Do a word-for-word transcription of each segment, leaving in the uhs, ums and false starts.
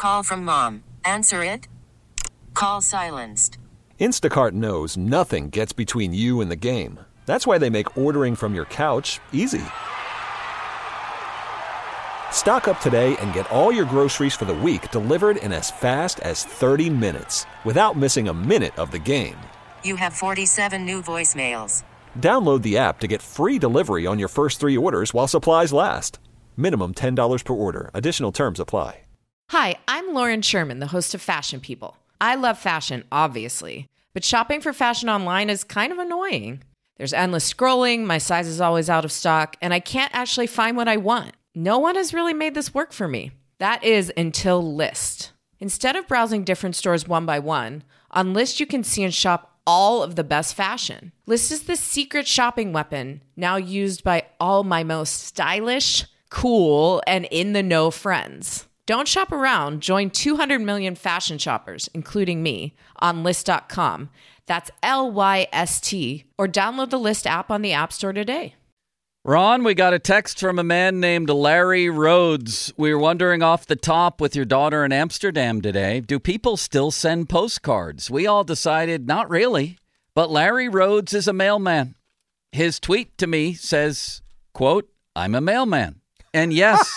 Call from mom. Answer it. Call silenced. Instacart knows nothing gets between you and the game. That's why they make ordering from your couch easy. Stock up today and get all your groceries for the week delivered in as fast as thirty minutes without missing a minute of the game. You have forty-seven new voicemails. Download the app to get free delivery on your first three orders while supplies last. Minimum ten dollars per order. Additional terms apply. Hi, I'm Lauren Sherman, the host of Fashion People. I love fashion, obviously, but shopping for fashion online is kind of annoying. There's endless scrolling, my size is always out of stock, and I can't actually find what I want. No one has really made this work for me. That is until Lyst. Instead of browsing different stores one by one, on Lyst you can see and shop all of the best fashion. Lyst is the secret shopping weapon now used by all my most stylish, cool, and in-the-know friends. Don't shop around. Join two hundred million fashion shoppers, including me, on Lyst dot com. That's L Y S T. Or download the Lyst app on the App Store today. Ron, we got a text from a man named Larry Rhodes. We were wondering off the top with your daughter in Amsterdam today, do people still send postcards? We all decided not really, but Larry Rhodes is a mailman. His tweet to me says, quote, I'm a mailman. And yes.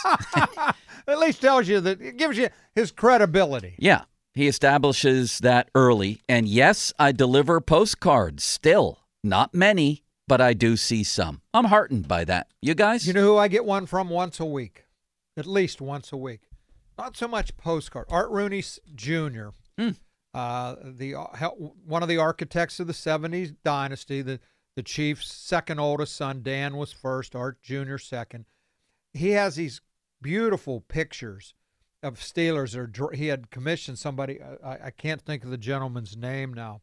At least tells you that, it gives you his credibility. Yeah, he establishes that early. And yes, I deliver postcards still. Not many, but I do see some. I'm heartened by that. You guys? You know who I get one from once a week? At least once a week. Not so much postcard. Art Rooney Junior, mm. uh, the one of the architects of the seventies dynasty, the, the Chiefs' second oldest son, Dan was first, Art Junior second. He has these beautiful pictures of Steelers. Or he had commissioned somebody, I, I can't think of the gentleman's name now,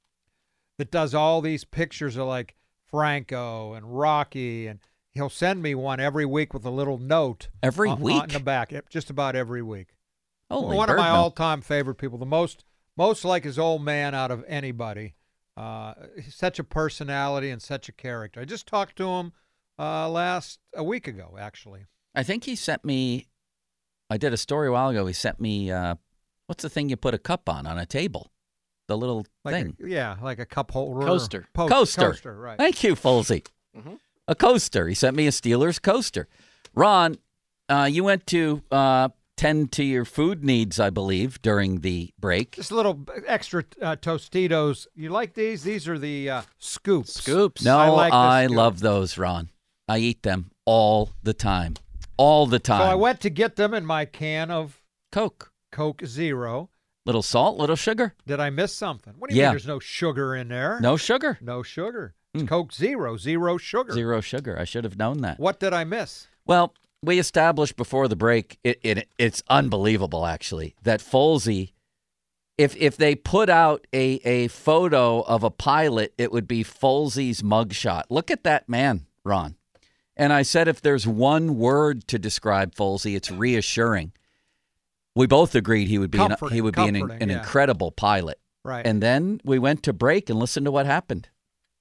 that does all these pictures of like Franco and Rocky, and he'll send me one every week with a little note. Every on, week? On the back, just about every week. Holy one of my no. all-time favorite people, the most most like his old man out of anybody. Uh, he's such a personality and such a character. I just talked to him uh, last a week ago, actually. I think he sent me, I did a story a while ago. He sent me, uh, what's the thing you put a cup on, on a table? The little like thing. A, yeah, like a cup holder. Coaster. Post, coaster. Coaster, right. Thank you, Folsey. Mm-hmm. A coaster. He sent me a Steelers coaster. Ron, uh, you went to uh, tend to your food needs, I believe, during the break. Just a little extra uh, Tostitos. You like these? These are the uh, scoops. Scoops. No, I, like I scoop. love those, Ron. I eat them all the time. All the time. So I went to get them in my can of Coke. Coke Zero. Little salt, little sugar. Did I miss something? What do you yeah. mean there's no sugar in there? No sugar. No sugar. It's Mm. Coke Zero, zero sugar. Zero sugar. I should have known that. What did I miss? Well, we established before the break, it, it it's unbelievable, actually, that Folsey, if if they put out a, a photo of a pilot, it would be Folsey's mugshot. Look at that man, Ron. And I said if there's one word to describe Folsey, it's reassuring. We both agreed he would be an, he would be an, an yeah. incredible pilot. Right. And then we went to break and listened to what happened.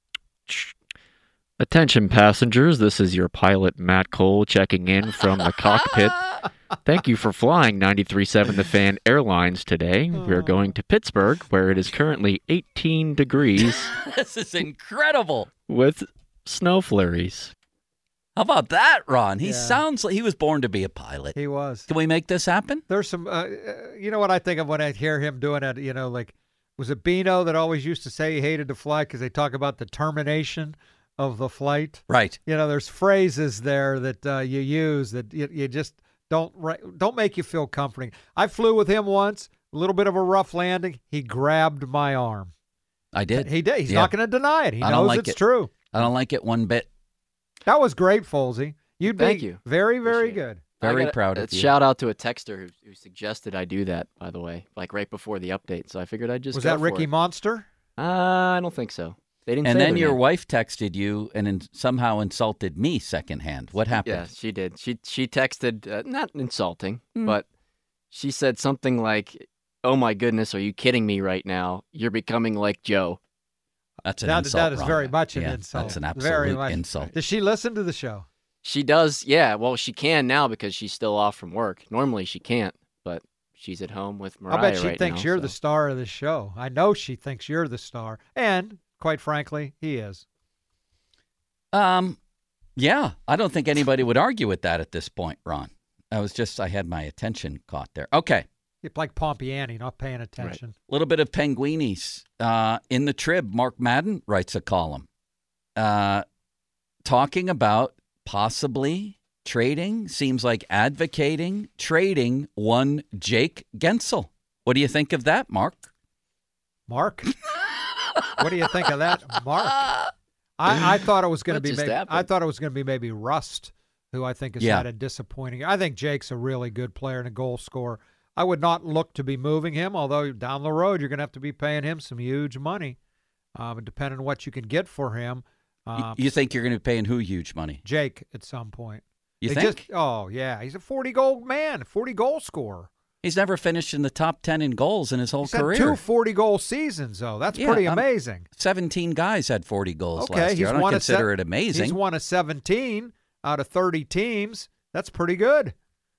Attention passengers, this is your pilot Matt Cole checking in from the cockpit. Thank you for flying ninety-three point seven The Fan Airlines today. Oh. We're going to Pittsburgh, where it is currently eighteen degrees. This is incredible. With snow flurries. How about that, Ron? He Yeah. sounds like he was born to be a pilot. He was. Can we make this happen? There's some, uh, you know what I think of when I hear him doing it, you know, like, was it Bino that always used to say he hated to fly because they talk about the termination of the flight? Right. You know, there's phrases there that uh, you use that you, you just don't don't make you feel comforting. I flew with him once, a little bit of a rough landing. He grabbed my arm. I did. He did. He's Yeah. not going to deny it. He I don't knows like it's it. true. I don't like it one bit. That was great, Folsey. You'd Thank be you. very, very Appreciate good. Very I gotta- proud of uh, you. Shout out to a texter who, who suggested I do that, by the way, like right before the update. So I figured I'd just Was go that for Ricky it. Monster? Uh, I don't think so. They didn't And say then their your name. wife texted you and in, somehow insulted me secondhand. What happened? Yeah, she did. She she texted, uh, not insulting, Mm. but she said something like, "Oh my goodness, are you kidding me right now? You're becoming like Joe." That's an That, insult, that is Ron. very much an Yeah, insult. That's an Very absolute much. insult. Does she listen to the show? She does, yeah. Well, she can now because she's still off from work. Normally she can't, but she's at home with Mariah I bet she right thinks now, you're so. the star of the show. I know she thinks you're the star. And, quite frankly, he is. Um, yeah, I don't think anybody would argue with that at this point, Ron. I was just, I had my attention caught there. Okay. It's like Pompiani, not paying attention. A little bit of Penguinis. Uh, in the Trib, Mark Madden writes a column uh, talking about possibly trading, seems like advocating, trading one Jake Gensel. What do you think of that, Mark? Mark? What do you think of that, Mark? I, I thought it was going to What be just maybe, happened? I thought it was going to be maybe Rust, who I think has Yeah. had a disappointing. I think Jake's a really good player and a goal scorer. I would not look to be moving him, although down the road you're going to have to be paying him some huge money, um, depending on what you can get for him. Y- Um, you think you're going to be paying who huge money? Jake at some point? You They think? Just, oh yeah, he's a forty goal man, forty goal scorer. He's never finished in the top ten in goals in his whole He's had career. two forty goal seasons though. That's Yeah, pretty I'm- amazing. seventeen guys had forty goals Okay, last he's year. I don't won a consider se- it amazing. He's one of seventeen out of thirty teams. That's pretty good.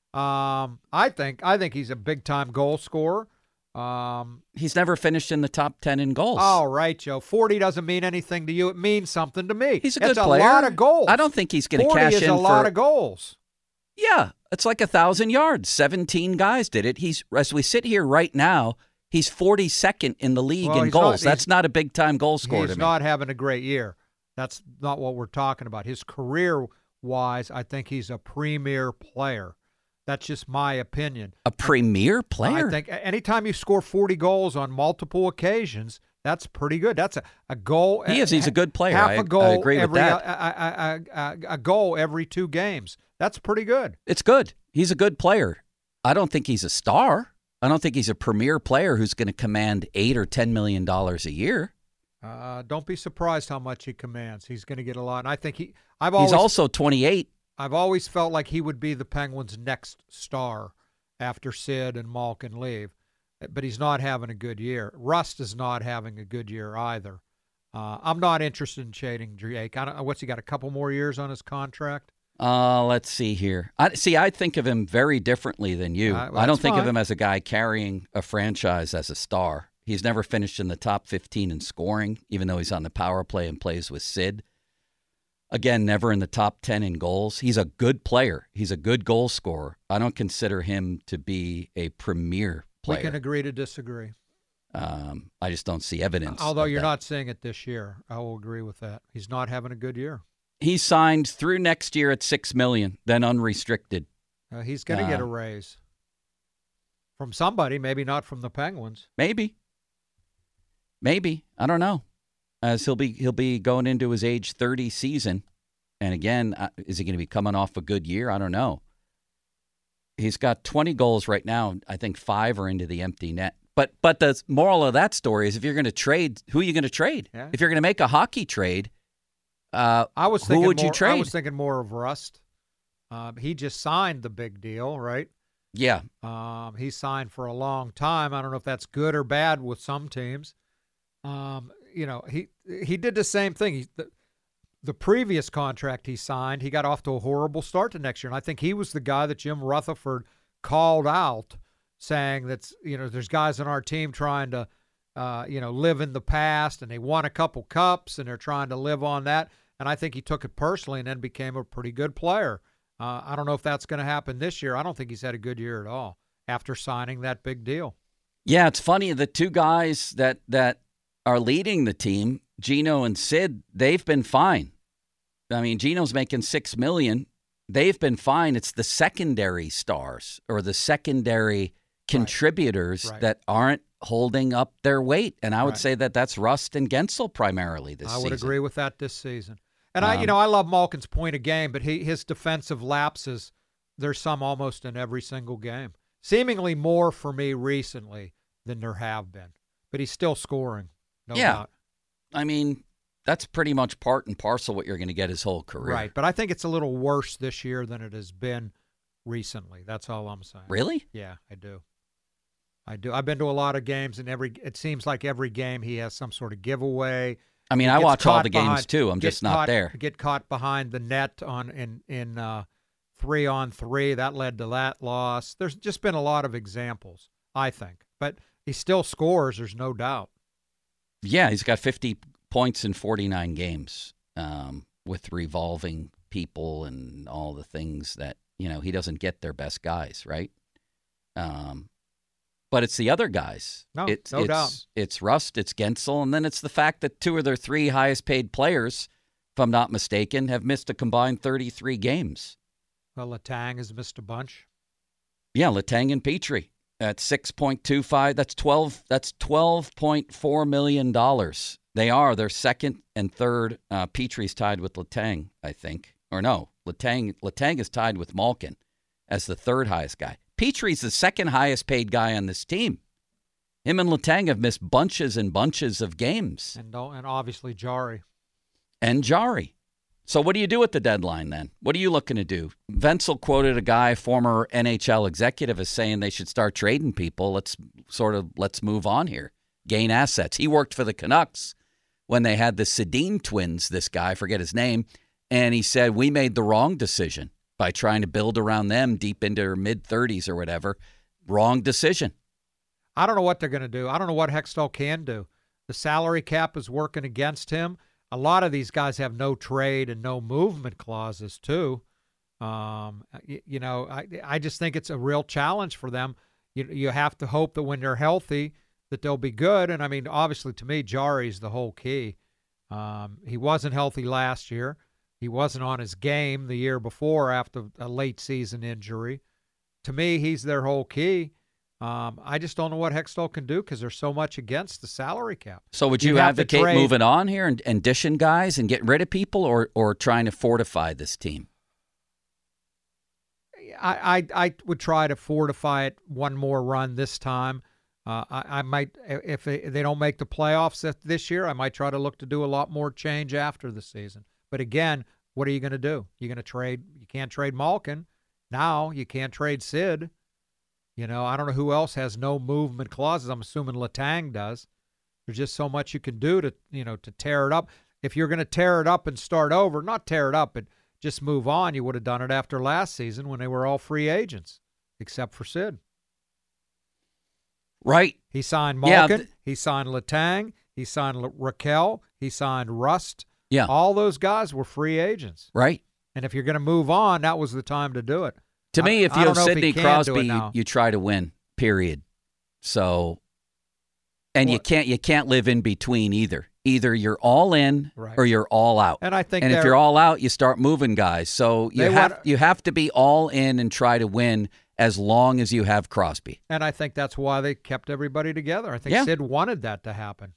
Um, I think I think he's a big time goal scorer. Um, He's never finished in the top ten in goals. all right, Joe. Forty doesn't mean anything to you. It means something to me. He's a good it's player. a lot of goals. I don't think he's going to Forty cash is in a lot for of goals. Yeah, it's like a thousand yards. Seventeen guys did it. He's as we sit here right now, he's forty-second in the league Well, in he's not- goals. he's- That's not a big time goal scorer He's to me. not having a great year. That's not what we're talking about. His career wise, I think he's a premier player. That's just my opinion. A premier player. I think anytime you score forty goals on multiple occasions, that's pretty good. That's a, a goal. He is. He's a good player. Half I- a I goal agree with every, that. A, a, a, a, a goal every two games. That's pretty good. It's good. He's a good player. I don't think he's a star. I don't think he's a premier player who's going to command eight or ten million dollars a year. Uh, don't be surprised how much he commands. He's going to get a lot. And I think he. I've always. He's also twenty-eight. I've always felt like he would be the Penguins' next star after Sid and Malkin leave, but he's not having a good year. Rust is not having a good year either. Uh, I'm not interested in trading Jake. I don't, what's he got? A couple more years on his contract? Uh, let's see here. I see. I think of him very differently than you. Uh, well, I don't that's think of fine. him as a guy carrying a franchise as a star. He's never finished in the top fifteen in scoring, even though he's on the power play and plays with Sid. Again, never in the top ten in goals. He's a good player. He's a good goal scorer. I don't consider him to be a premier player. We can agree to disagree. Um, I just don't see evidence. Although of you're that. not seeing it this year, I will agree with that. He's not having a good year. He's signed through next year at six million dollars, then unrestricted. Uh, he's going to Uh, get a raise from somebody, maybe not from the Penguins. Maybe. Maybe. I don't know. As he'll be he'll be going into his age thirty season. And again, uh, is he going to be coming off a good year? I don't know. He's got twenty goals right now. I think five are into the empty net. But but the moral of that story is if you're going to trade, who are you going to trade? Yeah. If you're going to make a hockey trade, uh, I was who thinking would more, you trade? I was thinking more of Rust. Um, he just signed the big deal, right? yeah. Um, he signed for a long time. I don't know if that's good or bad with some teams. Um, you know, he he did the same thing. He, the, the previous contract he signed, he got off to a horrible start to next year, and I think he was the guy that Jim Rutherford called out, saying that's you know there's guys on our team trying to uh, you know live in the past, and they won a couple cups, and they're trying to live on that. And I think he took it personally, and then became a pretty good player. Uh, I don't know if that's going to happen this year. I don't think he's had a good year at all after signing that big deal. Yeah, it's funny. The two guys that that are leading the team, Gino and Sid, they've been fine. I mean, Gino's making six million. They've been fine. It's the secondary stars or the secondary contributors Right. that aren't holding up their weight. And I would Right. say that that's Rust and Gensel primarily this I season. would agree with that this season. And I, you Um, know, I love Malkin's point of game, but he his defensive lapses, there's some almost in every single game. Seemingly more for me recently than there have been. But he's still scoring. No Yeah. doubt. I mean, that's pretty much part and parcel what you're going to get his whole career. Right. But I think it's a little worse this year than it has been recently. That's all I'm saying. Really? Yeah, I do. I do. I've been to a lot of games, and every it seems like every game he has some sort of giveaway. I mean, He I gets watch all caught the games behind- too. I'm get just not caught- there. Get caught behind the net on in in uh, three on three. That led to that loss. There's just been a lot of examples. I think. But he still scores, there's no doubt. Yeah, he's got fifty points in forty-nine games um, with revolving people and all the things that, you know, he doesn't get their best guys, right? Um, but it's the other guys. No, it's, no it's, doubt. It's Rust, it's Gensel, and then it's the fact that two of their three highest paid players, if I'm not mistaken, have missed a combined thirty-three games. Well, Letang has missed a bunch. Yeah, Letang and Petrie at six point two five. That's twelve. That's twelve point four million dollars. They are. They're second and third. Uh, Petrie's tied with Letang, I think, or no, Letang. Letang is tied with Malkin as the third highest guy. Petrie's the second highest paid guy on this team. Him and Letang have missed bunches and bunches of games. And and obviously Jari. And Jari. So what do you do at the deadline then? What are you looking to do? Wenzel quoted a guy, former N H L executive, as saying they should start trading people. Let's sort of, let's move on here. Gain assets. He worked for the Canucks when they had the Sedin twins, this guy, I forget his name, and he said, we made the wrong decision by trying to build around them deep into their mid-thirties or whatever. Wrong decision. I don't know what they're going to do. I don't know what Hextall can do. The salary cap is working against him. A lot of these guys have no trade and no movement clauses, too. Um, you, you know, I I just think it's a real challenge for them. You you have to hope that when they're healthy that they'll be good. And, I mean, obviously, to me, Jari's the whole key. Um, he wasn't healthy last year. He wasn't on his game the year before after a late season injury. To me, he's their whole key. Um, I just don't know what Hextall can do because there's so much against the salary cap. So would you, you advocate trade, moving on here and, and dishing guys and getting rid of people, or or trying to fortify this team? I, I, I would try to fortify it one more run this time. Uh, I, I might, if they, if they don't make the playoffs this year, I might try to look to do a lot more change after the season. But again, what are you going to do? You're going to trade. You can't trade Malkin. Now you can't trade Sid. You know, I don't know who else has no movement clauses. I'm assuming Letang does. There's just so much you can do to, you know, to tear it up. If you're going to tear it up and start over, not tear it up, but just move on, you would have done it after last season when they were all free agents, except for Sid. Right. He signed Malkin. Yeah, th- he signed Letang. He signed L- Raquel. He signed Rust. Yeah. All those guys were free agents. Right. And if you're going to move on, that was the time to do it. To me, I, if I you don't have know if Sidney he can do it Crosby, you, now. you try to win, period. So, and you Well- can't you can't live in between either. Either you're all in Right. or you're all out. And I think and if they're- you're all out, you start moving guys. So you They have want- you have to be all in and try to win as long as you have Crosby. And I think that's why they kept everybody together. I think Yeah. Sid wanted that to happen.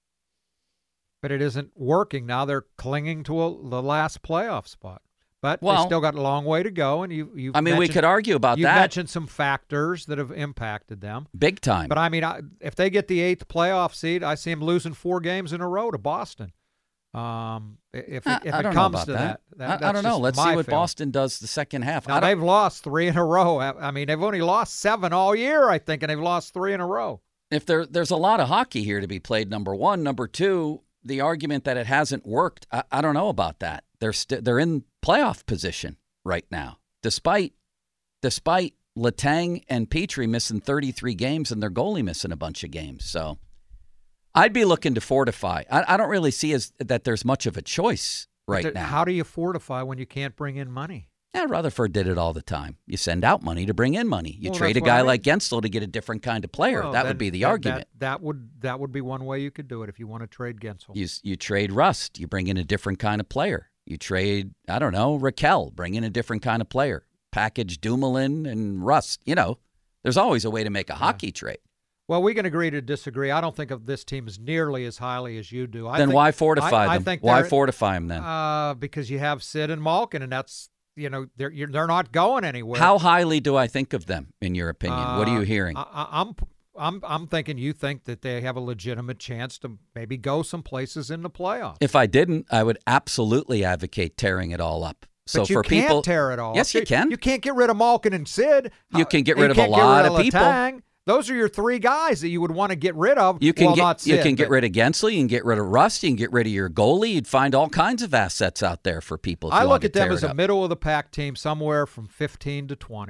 But it isn't working. Now they're clinging to a, the last playoff spot. But Well- they still got a long way to go. And you, you I mean, we could argue about you that mentioned some factors that have impacted them. big time. But, I mean, I, if they get the eighth playoff seed, I see them losing four games in a row to Boston. Um, if it, I, if I it don't know comes about to that. that, that I, I that's don't know. just Let's my see what feeling. Boston does the second half. Now, I don't- they've lost three in a row. I I mean, they've only lost seven all year, I think, and they've lost three in a row. if there there's a lot of hockey here to be played, number one. Number two, the argument that it hasn't worked, I, I don't know about that. They're st- they're in playoff position right now, despite despite Letang and Petrie missing thirty-three games and their goalie missing a bunch of games. So I'd be looking to fortify. I, I don't really see as that there's much of a choice right But now. How do you fortify when you can't bring in money? Yeah, Rutherford did it all the time. You send out money to bring in money. You Well, trade a that's what guy I mean. like Gensel to get a different kind of player. Well, that then- would be the then argument. That, that would that would be one way you could do it if you want to trade Gensel. You you trade Rust, you bring in a different kind of player. You trade, I don't know, Raquel, bring in a different kind of player. Package Dumoulin and Rust. You know, there's always a way to make a hockey trade. Well, we can agree to disagree. I don't think of this team as nearly as highly as you do. I then think, why fortify I, I them? think Why they're- fortify them then? Uh, because you have Sid and Malkin, and that's you know they're you're, they're not going anywhere. How highly do I think of them, in your opinion? what are you Uh, hearing? I, I- I'm I'm I'm thinking you think that they have a legitimate chance to maybe go some places in the playoffs. If I didn't, I would absolutely advocate tearing it all up. So but you for can't people, tear it all. yes, up. you can. You can't get rid of Malkin and Sid. You Uh, can get you rid of a can't get lot rid of people. Letang. Those are your three guys that you would want to get rid of. You can well, get not you Sid, can get but rid of Gensel, you can get rid of Rust, you can get rid of your goalie. You'd find all kinds of assets out there for people. If I you look want at to them tear as it a up. middle of the pack team, somewhere from fifteen to twenty.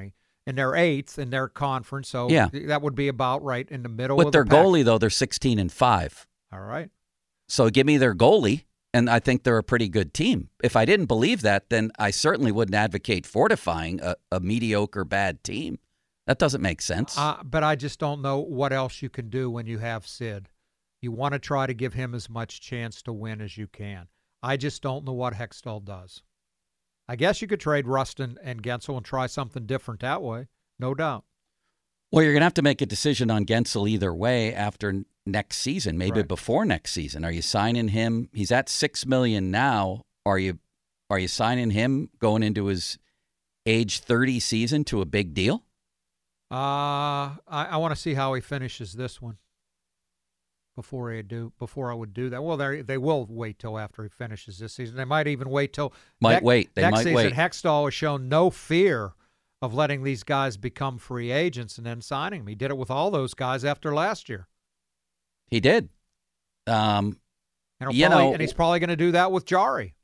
and they're eighth in their conference, so Yeah. that would be about right in the middle With of their the pack. goalie, though, they're sixteen and five. All right. So give me their goalie, and I think they're a pretty good team. If I didn't believe that, then I certainly wouldn't advocate fortifying a, a mediocre, bad team. That doesn't make sense. Uh, but I just don't know what else you can do when you have Sid. You want to try to give him as much chance to win as you can. I just don't know what Hextall does. I guess you could trade Rustin and Gensel and try something different that way, no doubt. Well, you're going to have to make a decision on Gensel either way after n- next season, maybe Right. before next season. Are you signing him? He's at six million now. Are you are you signing him going into his age thirty season to a big deal? Uh, I, I want to see how he finishes this one before I do. Before I would do that. Well, they they will wait till after he finishes this season. They might even wait till Might next, wait. They next might season. wait. Hextall has shown no fear of letting these guys become free agents and then signing them. He did it with all those guys after last year. He did. Um, And, he'll You probably, know- and he's probably going to do that with Jari.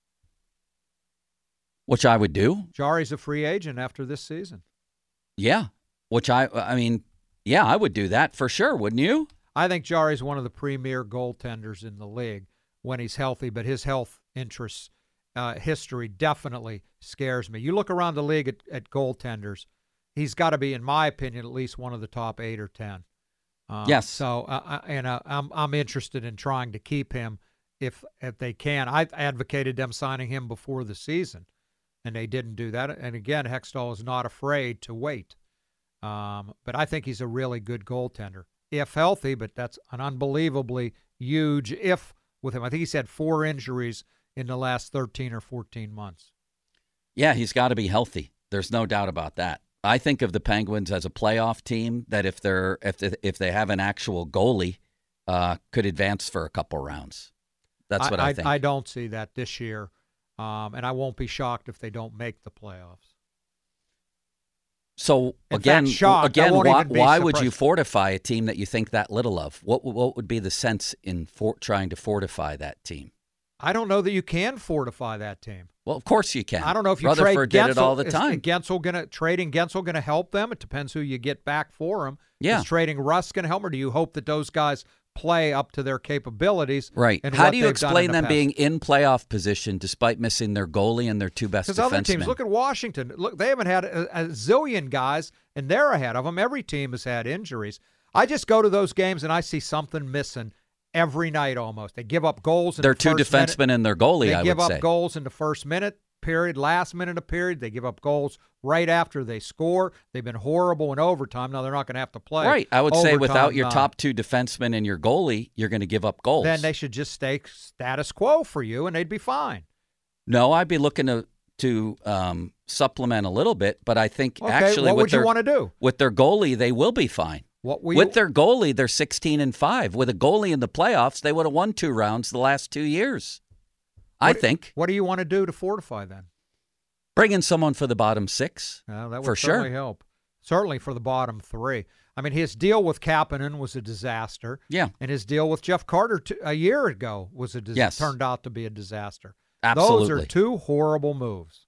which I would do. Jari's a free agent after this season. Yeah. Which I I mean, yeah, I would do that for sure, wouldn't you? I think Jari's one of the premier goaltenders in the league when he's healthy, but his health interests, uh, history definitely scares me. You look around the league at, at goaltenders, he's got to be, in my opinion, at least one of the top eight or ten. Um, Yes. So, uh, I- and uh, I'm I'm interested in trying to keep him if if they can. I advocated them signing him before the season, and they didn't do that. And again, Hextall is not afraid to wait. Um, but I think he's a really good goaltender if healthy. But that's an unbelievably huge if with him. I think he's had four injuries in the last thirteen or fourteen months. Yeah, he's got to be healthy. There's no doubt about that. I think of the Penguins as a playoff team that if they're if they, if they have an actual goalie, uh, could advance for a couple rounds. That's what I, I think. I don't see that this year, um, and I won't be shocked if they don't make the playoffs. so In again, fact, shocked. I again, won't why, even be why would you surprised. fortify a team that you think that little of? What what would be the sense in for, trying to fortify that team? I don't know that you can fortify that team. Well, of course you can. I don't know if you Rutherford trade Gensel. did it all the is time. Gensel gonna trading Gensel going to help them? It depends who you get back for him. Yeah. Is trading Russ going to help, or do you hope that those guys play up to their capabilities? Right. and How what do you they've done in explain the them past? being in playoff position despite missing their goalie and their two best Because other teams, defensemen? look at Washington. Look, they haven't had a, a zillion guys, and they're ahead of them. Every team has had injuries. I just go to those games and I see something missing every night almost. They give up goals in Their the two first defensemen minute. and their goalie, They I give would up say. goals in the first minute period, last minute of period. They give up goals right after they score. They've been horrible in overtime. Now they're not going to have to play. Right. I would say overtime, without your uh, top two defensemen and your goalie, you're going to give up goals. Then they should just stay status quo for you, and they'd be fine. No, I'd be looking to to um, supplement a little bit, but I think Okay, actually what with would their you want to do? with their goalie, they will be fine. What will With you, their goalie, they're sixteen and five. With a goalie in the playoffs, they would have won two rounds the last two years. I what- think What do you want to do to fortify then? bring in someone for the bottom six. Uh, that would For sure. certainly help. Certainly for the bottom three. I mean, his deal with Kapanen was a disaster. Yeah, And his deal with Jeff Carter t- a year ago was a dis- Yes. turned out to be a disaster. absolutely. Those are two horrible moves.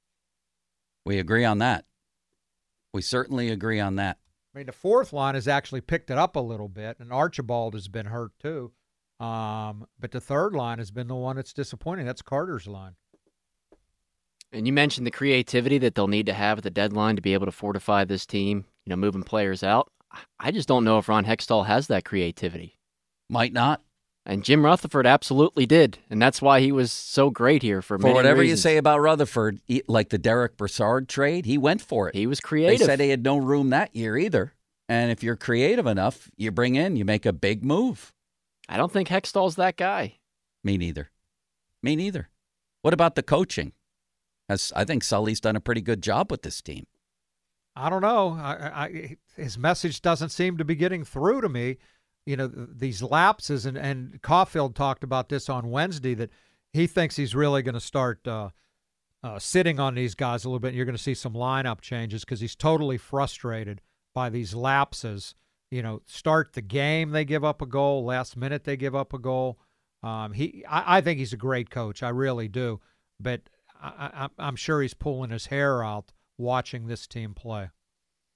We agree on that. We certainly agree on that. I mean, the fourth line has actually picked it up a little bit, and Archibald has been hurt too. Um, but the third line has been the one that's disappointing. That's Carter's line. And you mentioned the creativity that they'll need to have at the deadline to be able to fortify this team, you know, moving players out. I just don't know if Ron Hextall has that creativity. Might not. And Jim Rutherford absolutely did. And that's why he was so great here for, For many whatever you reasons. say about Rutherford, he- like the Derek Brassard trade, he went for it. He was They creative. said he had no room that year either. And if you're creative enough, you bring in, you make a big move. I don't think Hextall's that guy. Me neither. Me neither. What about the coaching? As I think Sully's done a pretty good job with this team. I don't know. I, I, his message doesn't seem to be getting through to me. You know, th- these lapses, and, and Caulfield talked about this on Wednesday, that he thinks he's really going to start uh, uh, sitting on these guys a little bit, and you're going to see some lineup changes because he's totally frustrated by these lapses. You know, start the game, they give up a goal. Last minute, they give up a goal. Um, he, I, I think he's a great coach. I really do. But I, I, I'm sure he's pulling his hair out watching this team play.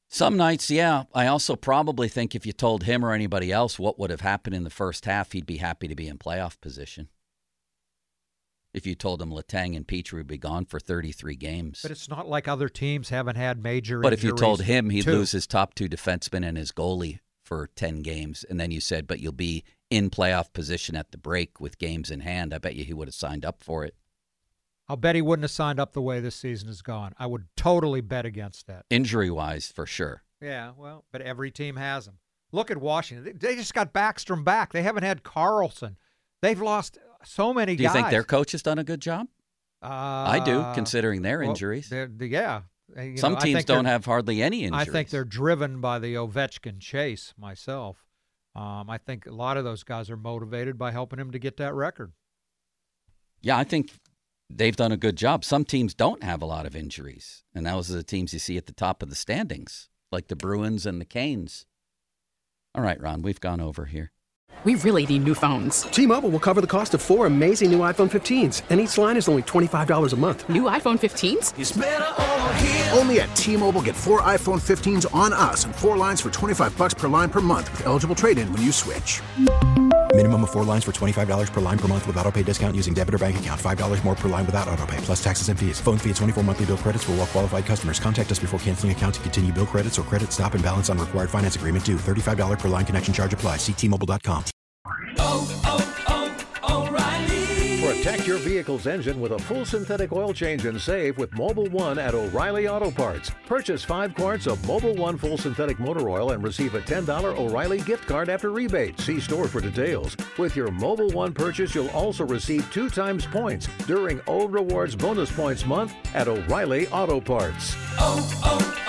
Some nights, yeah. I also probably think if you told him or anybody else what would have happened in the first half, he'd be happy to be in playoff position. If you told him Letang and Petrie would be gone for thirty-three games. But it's not like other teams haven't had major But if you told him he'd too. lose his top two defensemen and his goalie for ten games, and then you said, but you'll be in playoff position at the break with games in hand, I bet you he would have signed up for it. I'll bet he wouldn't have signed up the way this season has gone. I would totally bet against that. Injury-wise, for sure. Yeah, well, but every team has them. Look at Washington. They just got Backstrom back. They haven't had Carlson. They've lost so many guys. Do you think their coach has done a good job? Uh, I do, considering their well, injuries. they're- they- yeah. You Some know, teams don't have hardly any injuries. I think they're driven by the Ovechkin chase myself. Um, I think a lot of those guys are motivated by helping him to get that record. Yeah, I think they've done a good job. Some teams don't have a lot of injuries, and those are the teams you see at the top of the standings, like the Bruins and the Canes. All right, Ron, we've gone over here. We really need new phones. T-Mobile will cover the cost of four amazing new iPhone fifteens, and each line is only twenty-five dollars a month. New iPhone fifteens? It's better over here. Only at T-Mobile, get four iPhone fifteens on us and four lines for twenty-five bucks per line per month with eligible trade-in when you switch. Minimum of four lines for twenty-five dollars per line per month with autopay discount using debit or bank account. five dollars more per line without autopay, plus taxes and fees. Phone fee at twenty-four monthly bill credits for well-qualified customers. Contact us before canceling account to continue bill credits or credit stop and balance on required finance agreement due. thirty-five dollars per line connection charge applies. See T Mobile dot com. Oh, oh, oh, O'Reilly. Protect your vehicle's engine with a full synthetic oil change and save with Mobil One at O'Reilly Auto Parts. Purchase five quarts of Mobil One full synthetic motor oil and receive a ten dollars O'Reilly gift card after rebate. See store for details. With your Mobil One purchase, you'll also receive two times points during O Rewards Bonus Points Month at O'Reilly Auto Parts. Oh,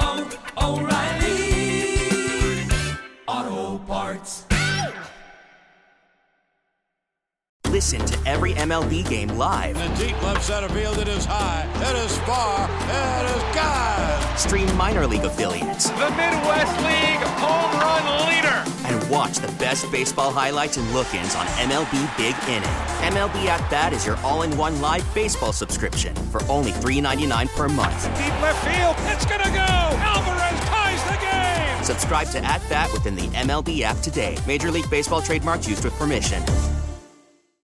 oh, oh, O'Reilly Auto Parts. Listen to every M L B game live. In the deep left center field, it is high, it is far, it is gone. Stream minor league affiliates. The Midwest League home run leader. And watch the best baseball highlights and look-ins on M L B Big Inning. M L B At Bat is your all-in-one live baseball subscription for only three dollars and ninety-nine cents per month. Deep left field, it's gonna go. Alvarez ties the game. Subscribe to At Bat within the M L B app today. Major League Baseball trademarks used with permission.